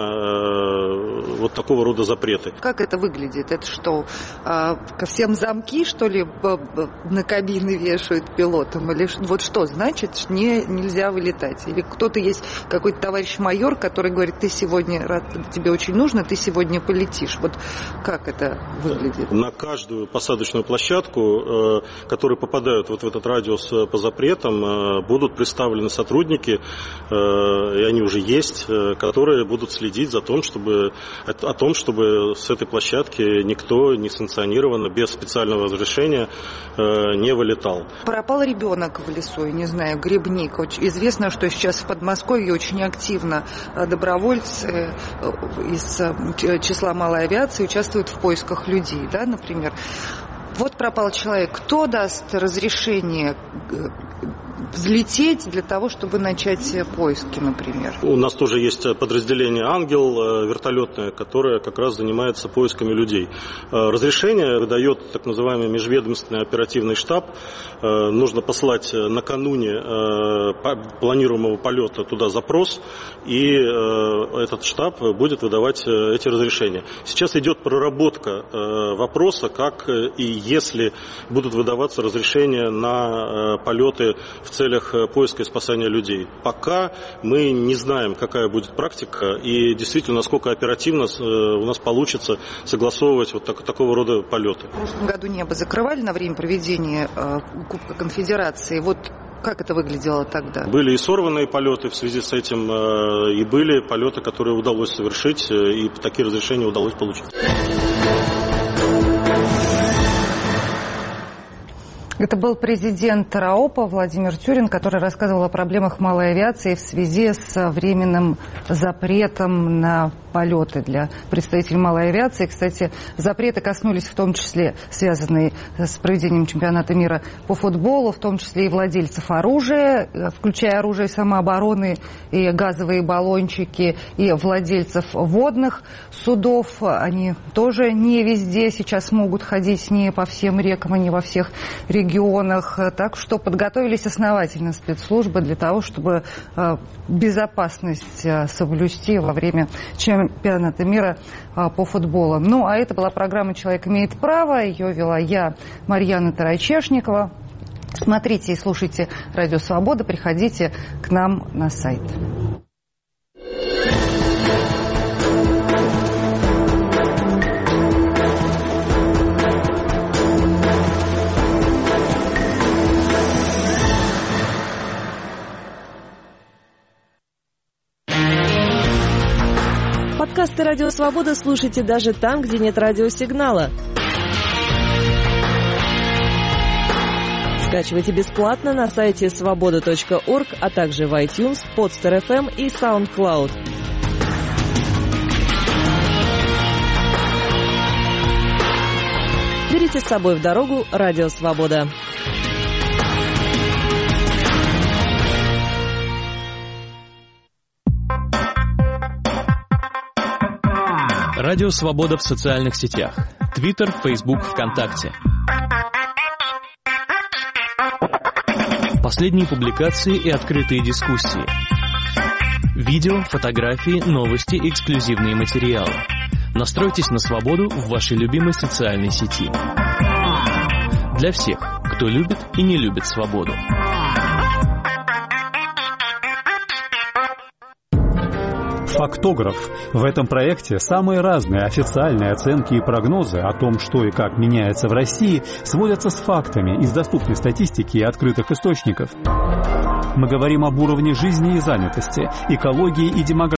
на вот такого рода запреты. Как это выглядит? Это что, ко всем замки, что ли, на кабины вешают пилотам? Или вот что значит, не, нельзя вылетать? Или кто-то есть какой-то товарищ майор, который говорит, ты сегодня, тебе очень нужно, ты сегодня полетишь. Вот как это выглядит? На каждую посадочную площадку, которые попадают вот в этот радиус по запретам, будут представлены сотрудники, и они уже есть, которые будут следить за тем, чтобы, о том, чтобы с этой площадки никто несанкционированно, без специального разрешения не вылетал. Пропал ребенок в лесу, я не знаю, грибник. Известно, что сейчас в Подмосковье очень активно добровольцы из числа малой авиации участвуют в поисках людей, да, например. Вот пропал человек. Кто даст разрешение взлететь для того, чтобы начать поиски, например? У нас тоже есть подразделение «Ангел» вертолетное, которое как раз занимается поисками людей. Разрешение выдает так называемый межведомственный оперативный штаб. Нужно послать накануне планируемого полета туда запрос, и этот штаб будет выдавать эти разрешения. Сейчас идет проработка вопроса, как и если будут выдаваться разрешения на полеты в целях поиска и спасания людей. Пока мы не знаем, какая будет практика и действительно, насколько оперативно у нас получится согласовывать вот так, такого рода полеты. В прошлом году небо закрывали на время проведения э, Кубка Конфедерации. Вот как это выглядело тогда? Были и сорванные полеты в связи с этим, э, и были полеты, которые удалось совершить, и такие разрешения удалось получить. Это был президент РАОПа Владимир Тюрин, который рассказывал о проблемах малой авиации в связи с временным запретом на полеты для представителей малой авиации. Кстати, запреты коснулись в том числе связанные с проведением чемпионата мира по футболу, в том числе и владельцев оружия, включая оружие самообороны и газовые баллончики, и владельцев водных судов. Они тоже не везде сейчас могут ходить, не по всем рекам, не во всех регионах. Так что подготовились основательно спецслужбы для того, чтобы безопасность соблюсти во время чемпионата мира по футболу. Ну, а это была программа «Человек имеет право». Ее вела я, Марьяна Тарачешникова. Смотрите и слушайте «Радио Свобода». Приходите к нам на сайт. Подкасты «Радио Свобода» слушайте даже там, где нет радиосигнала. Скачивайте бесплатно на сайте свобода точка орг, а также в iTunes, Podster эф эм и SoundCloud. Берите с собой в дорогу «Радио Свобода». Радио Свобода в социальных сетях. Твиттер, Фейсбук, ВКонтакте. Последние публикации и открытые дискуссии. Видео, фотографии, новости, эксклюзивные материалы. Настройтесь на свободу в вашей любимой социальной сети. Для всех, кто любит и не любит свободу. Фактограф. В этом проекте самые разные официальные оценки и прогнозы о том, что и как меняется в России, сводятся с фактами из доступной статистики и открытых источников. Мы говорим об уровне жизни и занятости, экологии и демографии.